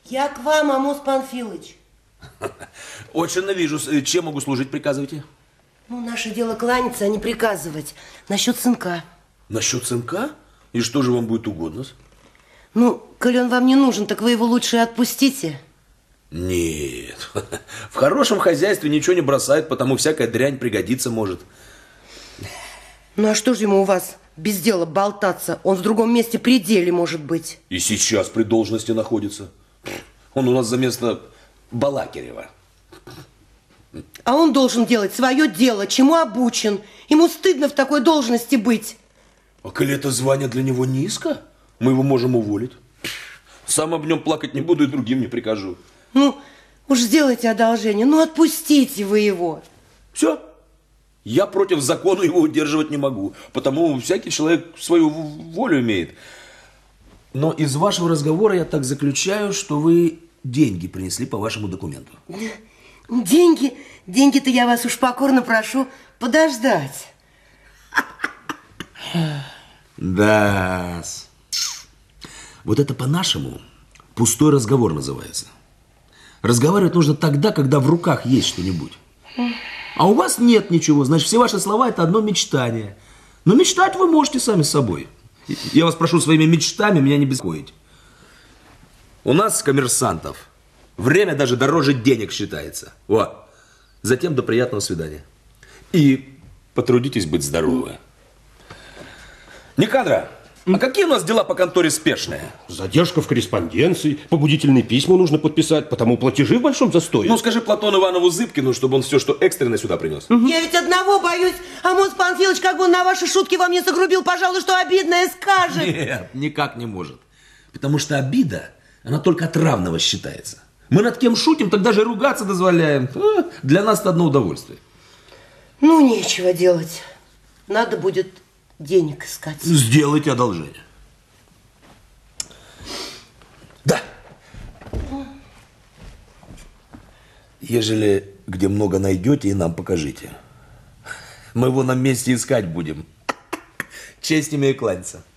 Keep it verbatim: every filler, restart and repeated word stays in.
Я к вам, Амос Панфилович. Очень навижу. Чем могу служить, приказывайте? Ну, наше дело кланяться, а не приказывать. Насчет сынка. Насчет сынка? И что же вам будет угодно? Ну, коли он вам не нужен, так вы его лучше отпустите. Нет. В хорошем хозяйстве ничего не бросают, потому всякая дрянь пригодиться может. Ну, а что же ему у вас без дела болтаться? Он в другом месте при деле, может быть. И сейчас при должности находится. Он у нас за место Балакирева. А он должен делать свое дело, чему обучен. Ему стыдно в такой должности быть. А коли это звание для него низко, мы его можем уволить. Сам об нем плакать не буду и другим не прикажу. Ну, уж сделайте одолжение, ну отпустите вы его. Все. Я против закона его удерживать не могу, потому всякий человек свою волю имеет. Но из вашего разговора я так заключаю, что вы деньги принесли по вашему документу. Деньги? Деньги-то я вас уж покорно прошу подождать. Да. Вот это по-нашему пустой разговор называется. Разговаривать нужно тогда, когда в руках есть что-нибудь. А у вас нет ничего, значит, все ваши слова – это одно мечтание. Но мечтать вы можете сами с собой. Я вас прошу своими мечтами меня не беспокоить. У нас, коммерсантов, время даже дороже денег считается. Вот. Затем до приятного свидания. И потрудитесь быть здоровы. Никандра, а какие у нас дела по конторе спешные? Задержка в корреспонденции, побудительные письма нужно подписать, потому платежи в большом застое. Ну, скажи Платону Иванову Зыбкину, чтобы он все, что экстренно сюда принес. Угу. Я ведь одного боюсь, Амос Панфилович, как бы он на ваши шутки вам не загрубил, пожалуй, что обидное скажет. Нет, никак не может. Потому что обида, она только от равного считается. Мы над кем шутим, так даже ругаться дозволяем. Для нас это одно удовольствие. Ну, нечего делать. Надо будет денег искать. Сделайте одолжение. Да. Ежели где много найдете, и нам покажите. Мы его на месте искать будем. Честь имею кланяться.